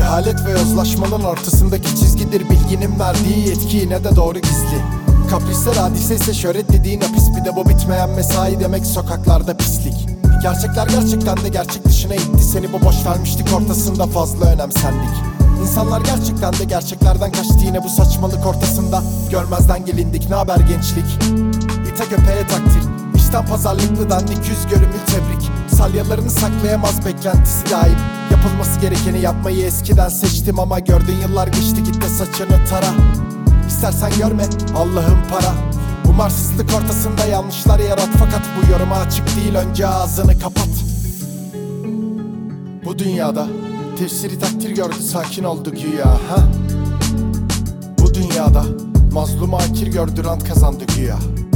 Cehalet ve yozlaşmanın ortasındaki çizgidir bilginin verdiği yetki, yine de doğru gizli. Kaprisler hadise ise şöhret dediğin hapis, bir de bu bitmeyen mesai demek sokaklarda pislik. Gerçekler gerçekten de gerçek dışına itti seni, bu boş vermişlik ortasında fazla önemsendik. İnsanlar gerçekten de gerçeklerden kaçtı yine bu saçmalık ortasında, görmezden gelindik. Naber gençlik? İte köpeğe takdir, işten pazarlıklı dandik, yüz görümlü tebrik. Salyalarını saklayamaz beklentisi daim. Yapılması gerekeni yapmayı eskiden seçtim ama gördün yıllar geçti, git de saçını tara. İstersen görme Allah'ın para. Umarsızlık ortasında yanlışlar yarat, fakat bu yoruma açık değil, önce ağzını kapat. Bu dünyada tefsiri takdir gördü, sakin oldu güya ha? Bu dünyada mazlumu akir gördü, rant kazandı güya.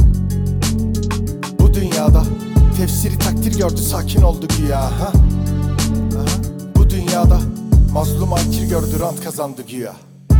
Bu dünyada tefsiri takdir gördü, sakin oldu güya ha? Bu dünyada mazlumu akir gördü, rant kazandı güya.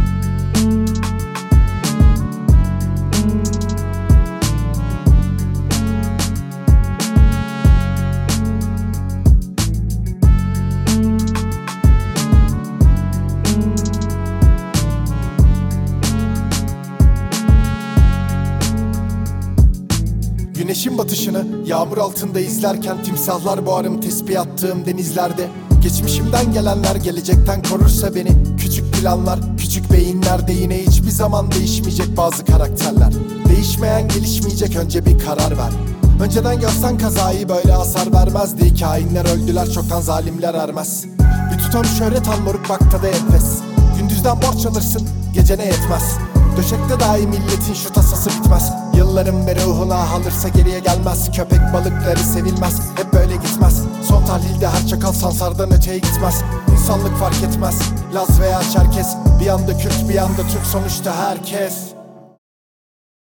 Güneşin batışını yağmur altında izlerken timsahlar boğarım tesbih attığım denizlerde. Geçmişimden gelenler gelecekten korursa beni, küçük planlar, küçük beyinlerde yine hiçbir zaman değişmeyecek bazı karakterler. Değişmeyen gelişmeyecek, önce bir karar ver. Önceden görsen kazayı böyle hasar vermezdi. Kainler öldüler çoktan, zalimler ermez. Bir tutam şöhret al moruk, bakta da enfes. Gündüzden borç alırsın, gecene yetmez. Döşekte dahi milletin şu tasası bitmez. Yılların ve ruhuna alırsa geriye gelmez. Köpek balıkları sevilmez, hep böyle gitmez. Son tahlilde her çakal Sansar'dan öteye gitmez. İnsanlık fark etmez, Laz veya Çerkes. Bir yanda Kürt bir yanda Türk, sonuçta herkes.